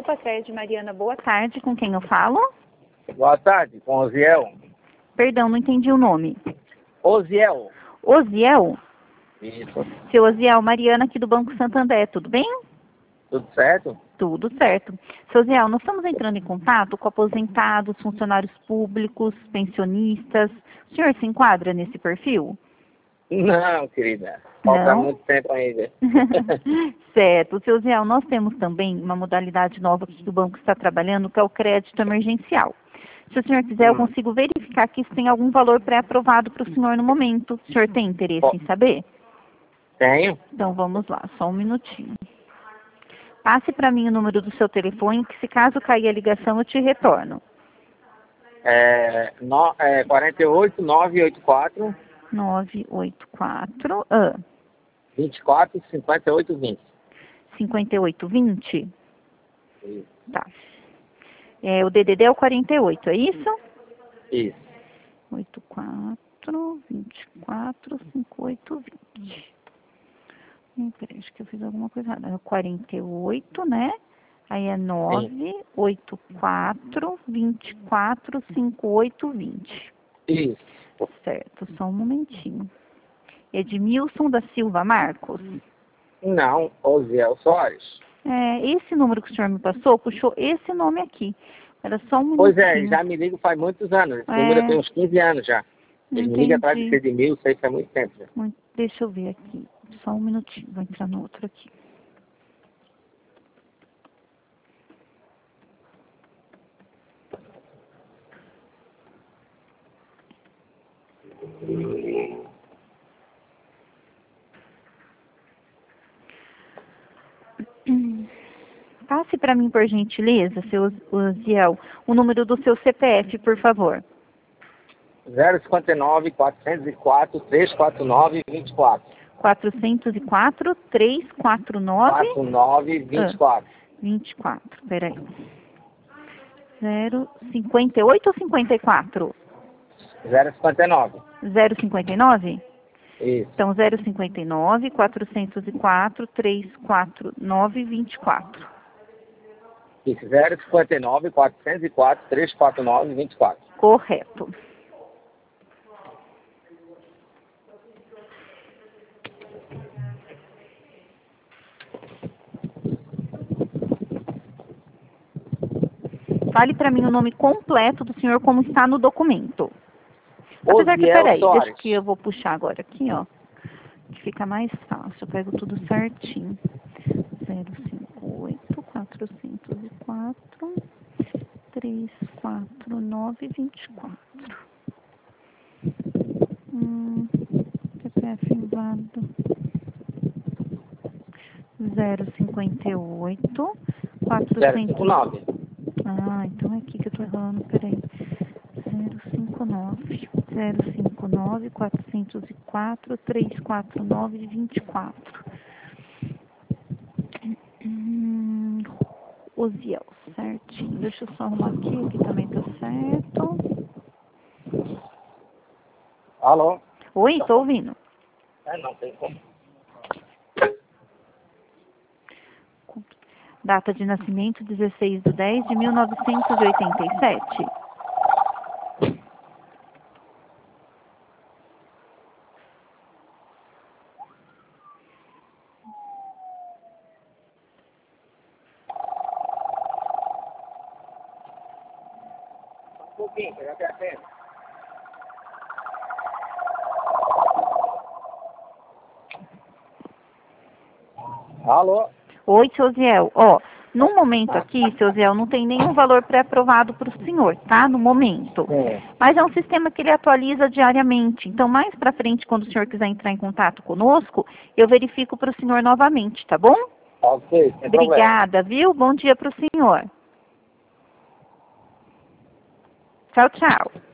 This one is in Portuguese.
Opa, Sérgio Mariana, boa tarde. Com quem eu falo? Boa tarde, com Osiel. Perdão, não entendi o nome. Osiel. Osiel? Isso. Seu Osiel, Mariana aqui do Banco Santander, tudo bem? Tudo certo? Tudo certo. Seu Osiel, nós estamos entrando em contato com aposentados, funcionários públicos, pensionistas. O senhor se enquadra nesse perfil? Não, querida. Falta Não? muito tempo ainda. Certo. Seu Osiel, nós temos também uma modalidade nova que o banco está trabalhando, que é o crédito emergencial. Se o senhor quiser, eu consigo verificar aqui se tem algum valor pré-aprovado para o senhor no momento. O senhor tem interesse em saber? Tenho. Então, vamos lá, só um minutinho. Passe para mim o número do seu telefone, que se caso cair a ligação, eu te retorno. 48 984 984 24 58 20. 5820? Isso. Tá. O DDD é o 48, é isso? Isso. 84 24 58 20. Peraí, acho que eu fiz alguma coisa errada. É o 48, né? Aí é 984 24 58 20. Isso. Certo, só um momentinho. Edmilson da Silva Marcos? Não, Osiel Soares. Esse número que o senhor me passou, puxou esse nome aqui. Era só um minutinho. Pois é, já me ligo faz muitos anos. Esse número tem uns 15 anos já. Ele me liga atrás de ser de mil, sei que faz muito tempo já. Deixa eu ver aqui. Só um minutinho, vou entrar no outro aqui. Passe para mim, por gentileza, seu Osiel, o número do seu CPF, por favor. 059 404 349 24. 404 349 49 24. 24, peraí. 058 ou 54? 059. 059? Isso. Então, 059 404 349 24. Isso, 059 404 349 24. Correto. Fale para mim o nome completo do senhor como está no documento. Apesar que, peraí, deixa que eu vou puxar agora aqui, ó. Que fica mais fácil, eu pego tudo certinho. 058 404 349 24. CPF inválido. 058 059. Então é aqui que eu tô errando, peraí. 059 404 349 24. Osiel, certinho. Deixa eu só arrumar aqui também tá certo. Alô? Oi, tô ouvindo. Não tem como. Data de nascimento, 16/10/1987. Um pouquinho, pegar até a pena. Alô? Oi, seu Ziel. No momento aqui, seu Ziel, não tem nenhum valor pré-aprovado para o senhor, tá? No momento. Mas é um sistema que ele atualiza diariamente. Então, mais para frente, quando o senhor quiser entrar em contato conosco, eu verifico para o senhor novamente, tá bom? Ok, sem Obrigada, viu? Bom dia para o senhor. Tchau, tchau.